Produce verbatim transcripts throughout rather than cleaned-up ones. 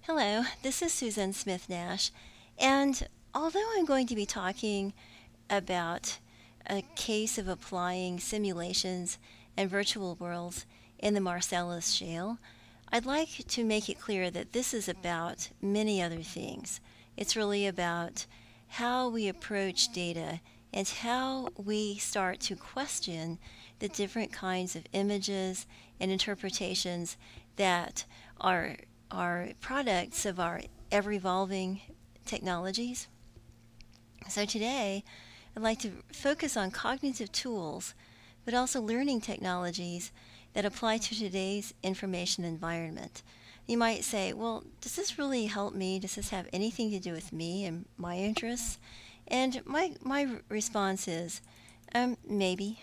Hello, this is Susan Smith Nash, and although I'm going to be talking about a case of applying simulations and virtual worlds in the Marcellus Shale, I'd like to make it clear that this is about many other things. It's really about how we approach data and how we start to question the different kinds of images and interpretations that are are products of our ever evolving technologies. So today, I'd like to focus on cognitive tools, but also learning technologies that apply to today's information environment. You might say, well, does this really help me? Does this have anything to do with me and my interests? And my, my response is, um, maybe.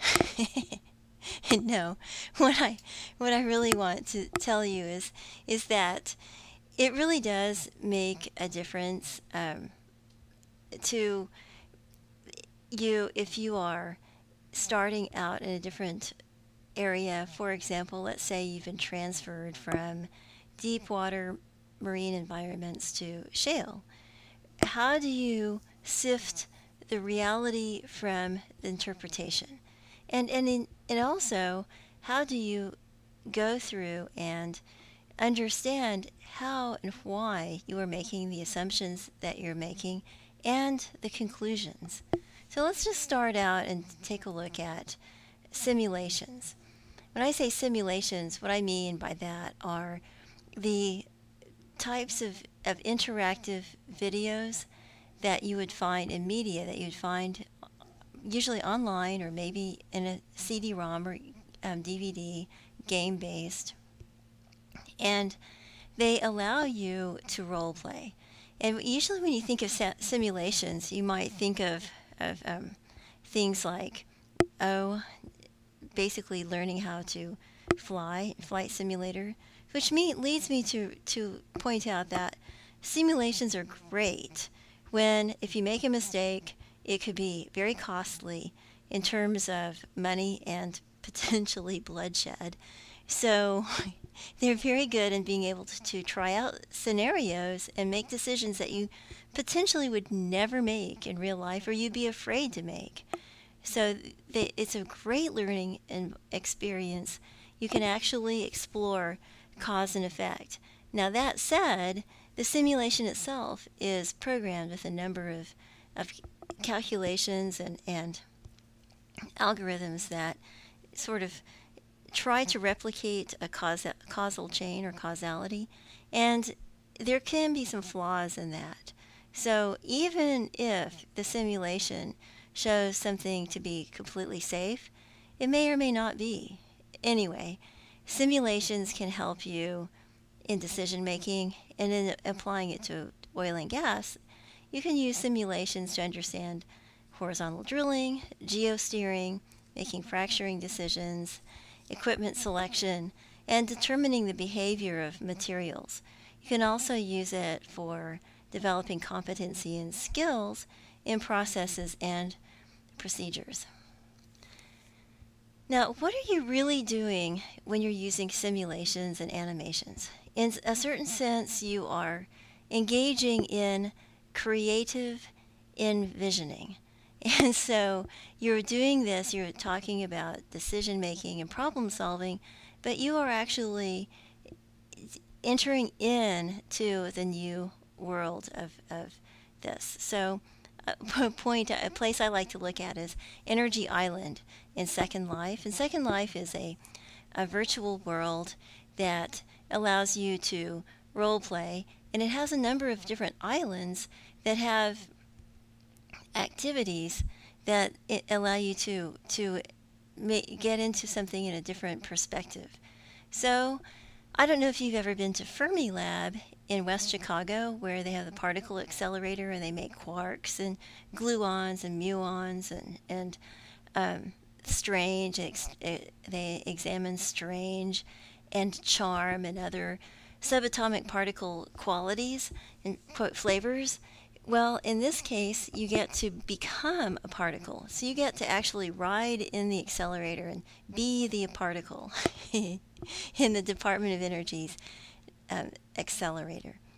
No, what I what I really want to tell you is is that it really does make a difference um, to you if you are starting out in a different area. For example, let's say you've been transferred from deep water marine environments to shale. How do you sift the reality from the interpretation? And and in, and also, how do you go through and understand how and why you are making the assumptions that you're making and the conclusions? So let's just start out and take a look at simulations. When I say simulations, what I mean by that are the types of, of interactive videos that you would find in media that you'd find usually online or maybe in a C D ROM or um, D V D, game based, and they allow you to role play. And usually, when you think of sa- simulations, you might think of, of um, things like, oh, basically learning how to fly, flight simulator, which me, leads me to, to point out that simulations are great when, if you make a mistake, it could be very costly in terms of money and potentially bloodshed. So they're very good in being able to, to try out scenarios and make decisions that you potentially would never make in real life or you'd be afraid to make. So they, it's a great learning and experience. You can actually explore cause and effect. Now, that said, the simulation itself is programmed with a number of, of calculations and, and algorithms that sort of try to replicate a causa- causal chain or causality, and there can be some flaws in that. So even if the simulation shows something to be completely safe, it may or may not be. Anyway, simulations can help you in decision making, and in applying it to oil and gas, you can use simulations to understand horizontal drilling, geosteering, making fracturing decisions, equipment selection, and determining the behavior of materials. You can also use it for developing competency and skills in processes and procedures. Now, what are you really doing when you're using simulations and animations? In a certain sense, you are engaging in creative envisioning. And so you're doing this, you're talking about decision making and problem solving, but you are actually entering into the new world of, of this. So a point, a place I like to look at is Energy Island in Second Life. And Second Life is a, a virtual world that allows you to role play, and it has a number of different islands that have activities that it allow you to to ma- get into something in a different perspective. So I don't know if you've ever been to Fermilab in West Chicago, where they have the particle accelerator and they make quarks and gluons and muons and and um, strange. Ex- eh, they examine strange and charm and other subatomic particle qualities and quote flavors. Well, in this case, you get to become a particle. So you get to actually ride in the accelerator and be the particle in the Department of Energy's um, accelerator.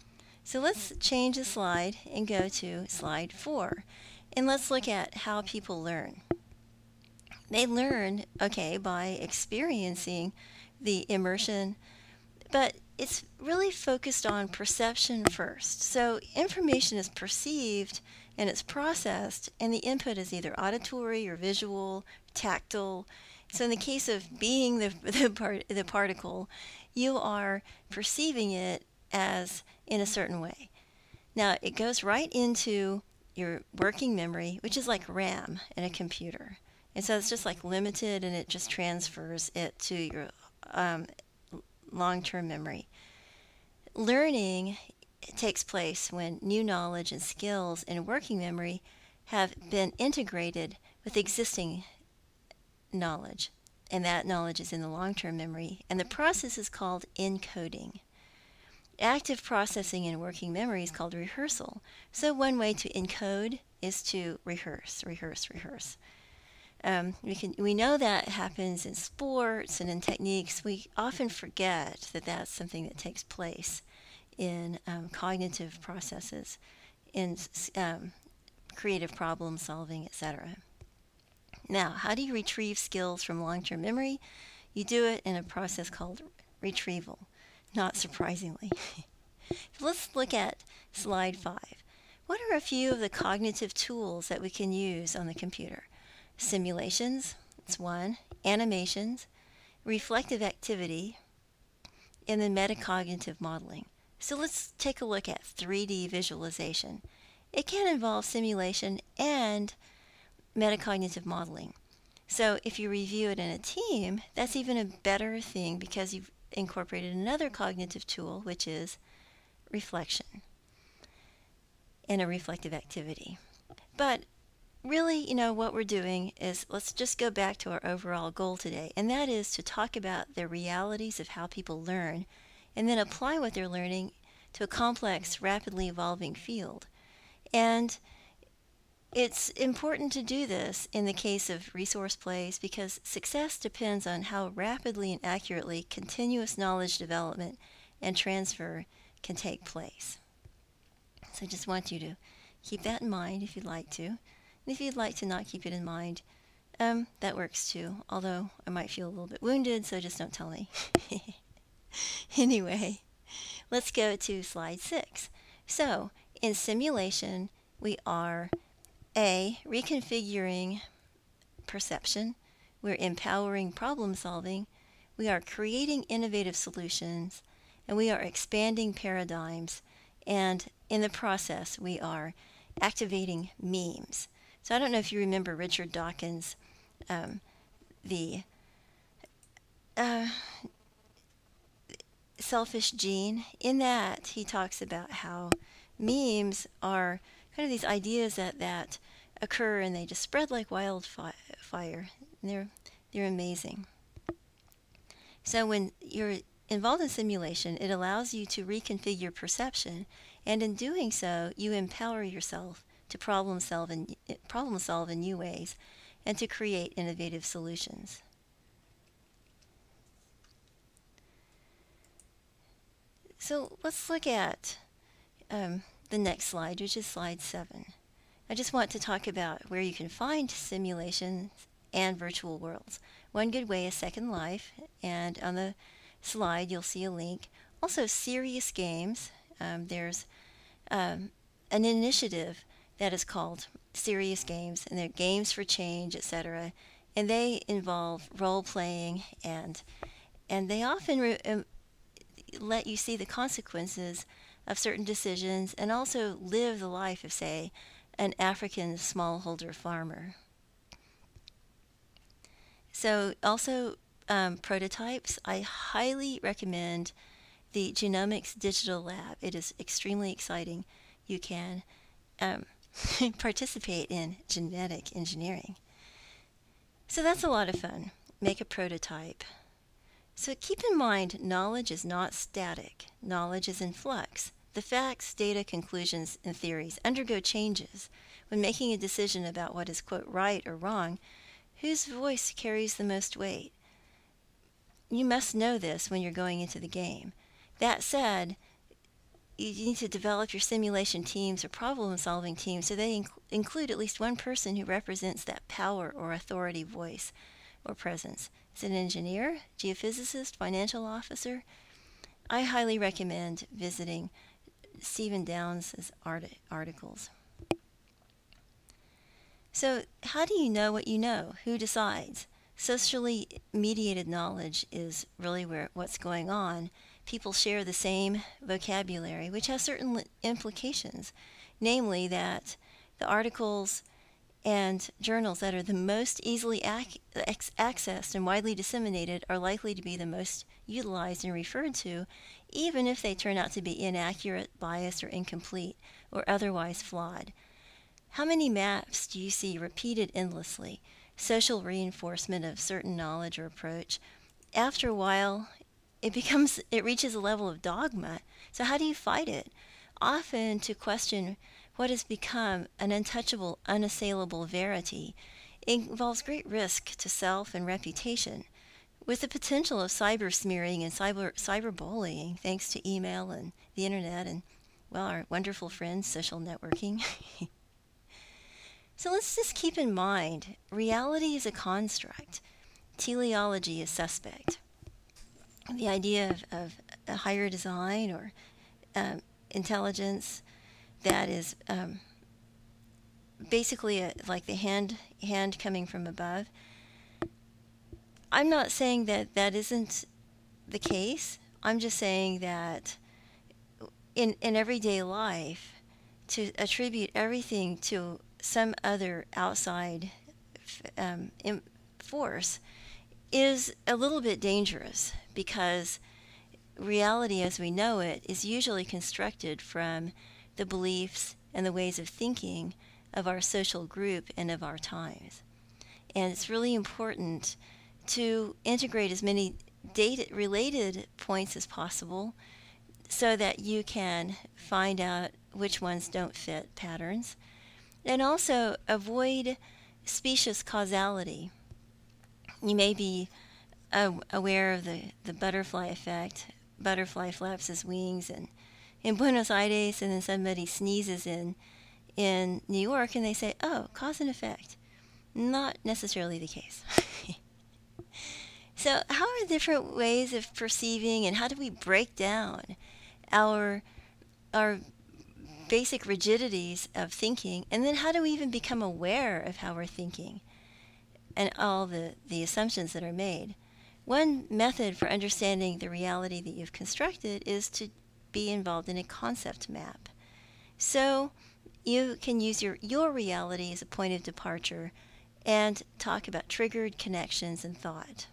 So let's change the slide and go to slide four. And let's look at how people learn. They learn, okay, by experiencing the immersion, but it's really focused on perception first. So information is perceived and it's processed, and the input is either auditory or visual, tactile. So in the case of being the the, part, the particle, you are perceiving it as in a certain way. Now it goes right into your working memory, which is like RAM in a computer. And so it's just like limited, and it just transfers it to your um, long-term memory. Learning takes place when new knowledge and skills in working memory have been integrated with existing knowledge, and that knowledge is in the long-term memory, and the process is called encoding. Active processing in working memory is called rehearsal. So one way to encode is to rehearse, rehearse, rehearse. Um, we can we know that happens in sports and in techniques. We often forget that that's something that takes place in um, cognitive processes, in um, creative problem solving, et cetera. Now, how do you retrieve skills from long-term memory? You do it in a process called retrieval, not surprisingly. Let's look at slide five. What are a few of the cognitive tools that we can use on the computer? Simulations, that's one. Animations, reflective activity, and then metacognitive modeling. So let's take a look at three D visualization. It can involve simulation and metacognitive modeling. So if you review it in a team, that's even a better thing because you've incorporated another cognitive tool, which is reflection and a reflective activity. But really, you know, what we're doing is let's just go back to our overall goal today, and that is to talk about the realities of how people learn and then apply what they're learning to a complex, rapidly evolving field. And it's important to do this in the case of resource plays because success depends on how rapidly and accurately continuous knowledge development and transfer can take place. So I just want you to keep that in mind if you'd like to. And if you'd like to not keep it in mind, um, that works too. Although I might feel a little bit wounded, so just don't tell me. Anyway, let's go to slide six. So, in simulation, we are A, reconfiguring perception. We're empowering problem solving. We are creating innovative solutions. And we are expanding paradigms. And in the process, we are activating memes. So I don't know if you remember Richard Dawkins, um, the uh, selfish gene. In that, he talks about how memes are kind of these ideas that, that occur and they just spread like wildfire. And they're, they're amazing. So when you're involved in simulation, it allows you to reconfigure perception, and in doing so, you empower yourself to problem solve in, problem solve in new ways and to create innovative solutions. So let's look at um, the next slide, which is slide seven. I just want to talk about where you can find simulations and virtual worlds. One good way is Second Life, and on the slide you'll see a link. Also, Serious Games. Um, there's um, an initiative that is called Serious Games, and they're games for change, et cetera. And they involve role playing, and and they often re- um, let you see the consequences of certain decisions, and also live the life of, say, an African smallholder farmer. So, also um, prototypes. I highly recommend the Genomics Digital Lab. It is extremely exciting. You can um, participate in genetic engineering. So that's a lot of fun. Make a prototype. So keep in mind, knowledge is not static. Knowledge is in flux. The facts, data, conclusions, and theories undergo changes. When making a decision about what is, quote, right or wrong, whose voice carries the most weight? You must know this when you're going into the game. That said, you need to develop your simulation teams or problem solving teams so they inc- include at least one person who represents that power or authority voice or presence. Is it an engineer, geophysicist, financial officer? I highly recommend visiting Stephen Downes' art- articles. So, how do you know what you know? Who decides? Socially mediated knowledge is really where what's going on. People share the same vocabulary, which has certain implications, namely that the articles and journals that are the most easily ac- accessed and widely disseminated are likely to be the most utilized and referred to, even if they turn out to be inaccurate, biased, or incomplete, or otherwise flawed. How many maps do you see repeated endlessly? Social reinforcement of certain knowledge or approach. After a while, it becomes it reaches a level of dogma. So how do you fight it? Often to question what has become an untouchable, unassailable verity involves great risk to self and reputation, with the potential of cyber smearing and cyber cyberbullying thanks to email and the internet and, well, our wonderful friends, social networking. So let's just keep in mind reality is a construct, teleology is suspect. The idea of, of a higher design or um, intelligence that is um, basically a, like the hand hand coming from above. I'm not saying that that isn't the case. I'm just saying that in in everyday life, to attribute everything to some other outside um, force is a little bit dangerous because reality as we know it is usually constructed from the beliefs and the ways of thinking of our social group and of our times. And it's really important to integrate as many data related points as possible so that you can find out which ones don't fit patterns and also avoid specious causality. You may be uh, aware of the, the butterfly effect. Butterfly flaps his wings and in Buenos Aires, and then somebody sneezes in in New York, and they say, "Oh, cause and effect." Not necessarily the case. So, how are different ways of perceiving, and how do we break down our our basic rigidities of thinking, and then how do we even become aware of how we're thinking and all the, the assumptions that are made? One method for understanding the reality that you've constructed is to be involved in a concept map. So you can use your, your reality as a point of departure and talk about triggered connections and thought.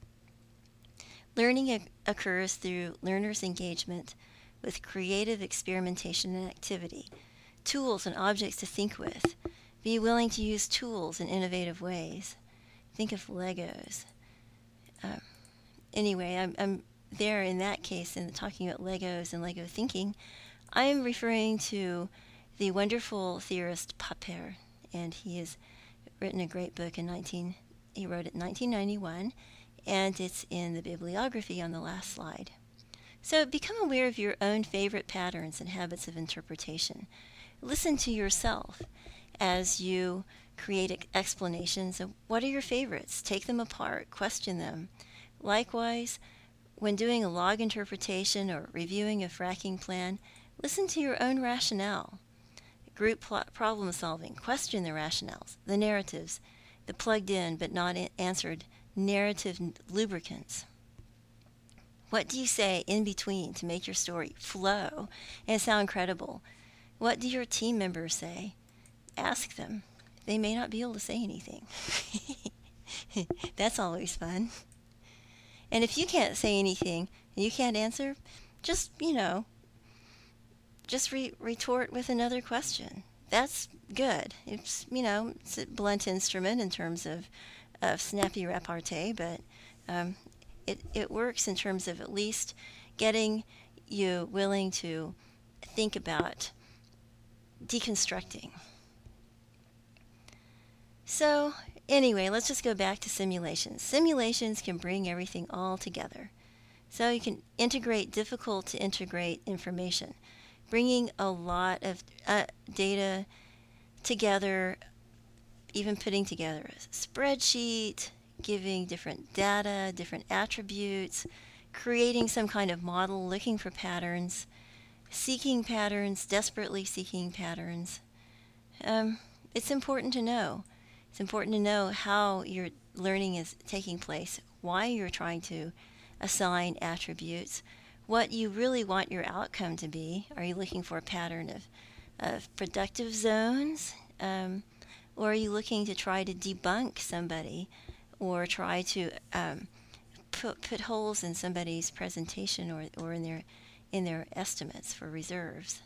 Learning occurs through learners' engagement with creative experimentation and activity, tools and objects to think with. Be willing to use tools in innovative ways. Think of Legos. Um, anyway, I'm, I'm there in that case in talking about Legos and Lego thinking. I am referring to the wonderful theorist Popper, and he has written a great book in nineteen. He wrote it in nineteen ninety-one, and it's in the bibliography on the last slide. So become aware of your own favorite patterns and habits of interpretation. Listen to yourself as you create explanations of what are your favorites. Take them apart, question them. Likewise, when doing a log interpretation or reviewing a fracking plan, listen to your own rationale. Group pl- problem solving, question the rationales, the narratives, the plugged in but not answered narrative lubricants. What do you say in between to make your story flow and sound credible? What do your team members say? Ask them. They may not be able to say anything. That's always fun. And if you can't say anything and you can't answer, just, you know, just re- retort with another question. That's good. It's, you know, it's a blunt instrument in terms of, of snappy repartee, but um, it, it works in terms of at least getting you willing to think about deconstructing. So, anyway, let's just go back to simulations. Simulations can bring everything all together. So you can integrate difficult to integrate information. bringing a lot of uh, data together, even putting together a spreadsheet, giving different data, different attributes, creating some kind of model, looking for patterns, seeking patterns, desperately seeking patterns. Um, it's important to know. It's important to know how your learning is taking place, why you're trying to assign attributes, what you really want your outcome to be. Are you looking for a pattern of, of productive zones? Um, or are you looking to try to debunk somebody or try to um, put, put holes in somebody's presentation or, or in their in their estimates for reserves?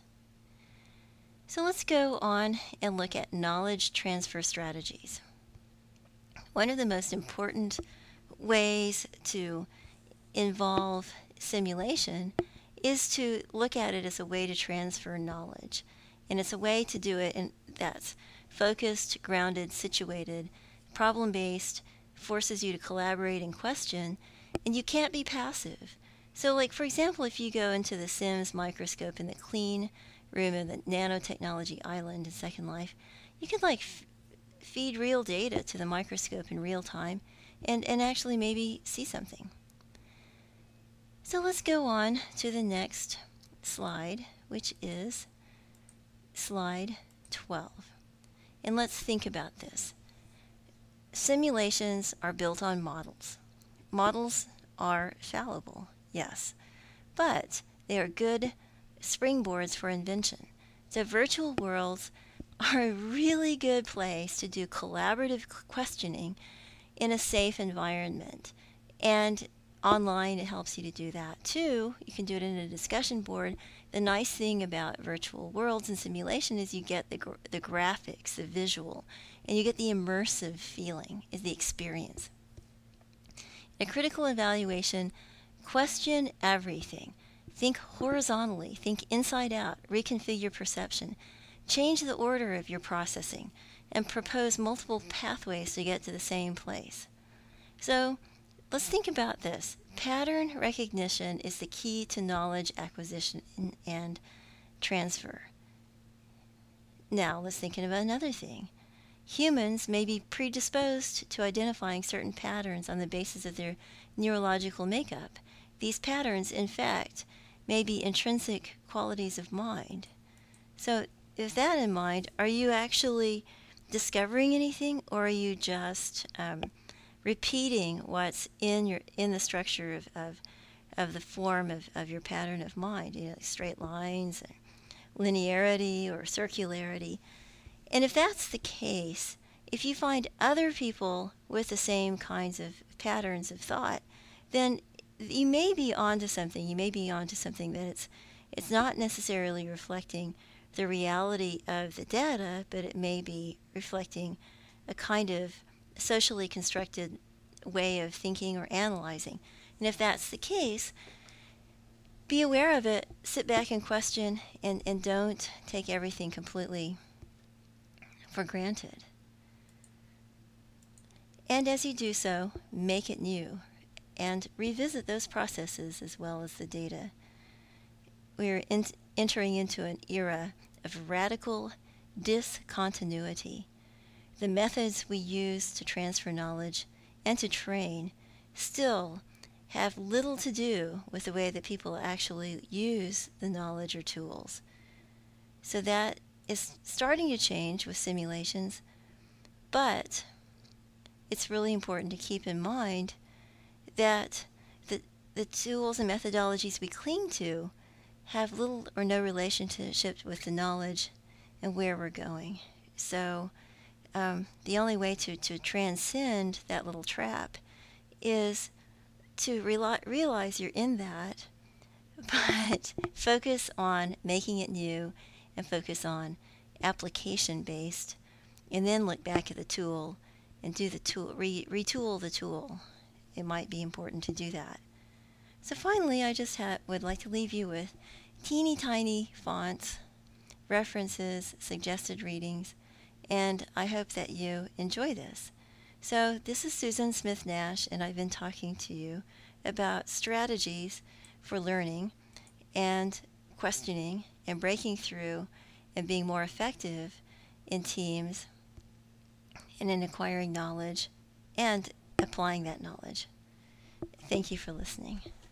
So let's go on and look at knowledge transfer strategies. One of the most important ways to involve simulation is to look at it as a way to transfer knowledge. And it's a way to do it in, that's focused, grounded, situated, problem-based, forces you to collaborate and question, and you can't be passive. So, like, for example, if you go into the SIMS microscope in the clean room of the nanotechnology island in Second Life, you can, like, f- feed real data to the microscope in real time and, and actually maybe see something. So let's go on to the next slide, which is slide twelve. And let's think about this. Simulations are built on models. Models are fallible, yes, but they are good springboards for invention. So virtual worlds are a really good place to do collaborative questioning in a safe environment. And online, it helps you to do that too. You can do it in a discussion board. The nice thing about virtual worlds and simulation is you get the, gr- the graphics, the visual, and you get the immersive feeling, is the experience. In a critical evaluation, question everything. Think horizontally, think inside out, reconfigure perception, change the order of your processing, and propose multiple pathways to get to the same place. So, let's think about this. Pattern recognition is the key to knowledge acquisition and transfer. Now, let's think about another thing. Humans may be predisposed to identifying certain patterns on the basis of their neurological makeup. These patterns, in fact, may be intrinsic qualities of mind. So, with that in mind, are you actually discovering anything, or are you just um, repeating what's in your in the structure of of, of the form of, of your pattern of mind, you know, like straight lines, and linearity or circularity? And if that's the case, if you find other people with the same kinds of patterns of thought, then you may be onto something. You may be onto something that it's it's not necessarily reflecting the reality of the data, but it may be reflecting a kind of socially constructed way of thinking or analyzing. And if that's the case, be aware of it, sit back and question, and, and don't take everything completely for granted. And as you do so, make it new and revisit those processes as well as the data. We are in, entering into an era of radical discontinuity. The methods we use to transfer knowledge and to train still have little to do with the way that people actually use the knowledge or tools. So that is starting to change with simulations, but it's really important to keep in mind that the, the tools and methodologies we cling to have little or no relationship with the knowledge and where we're going. So um, the only way to, to transcend that little trap is to reali- realize you're in that, but focus on making it new and focus on application based, and then look back at the tool and do the tool, re- retool the tool. It might be important to do that. So finally, I just ha- would like to leave you with teeny tiny fonts, references, suggested readings, and I hope that you enjoy this. So this is Susan Smith Nash, and I've been talking to you about strategies for learning and questioning and breaking through and being more effective in teams and in acquiring knowledge and applying that knowledge. Thank you for listening.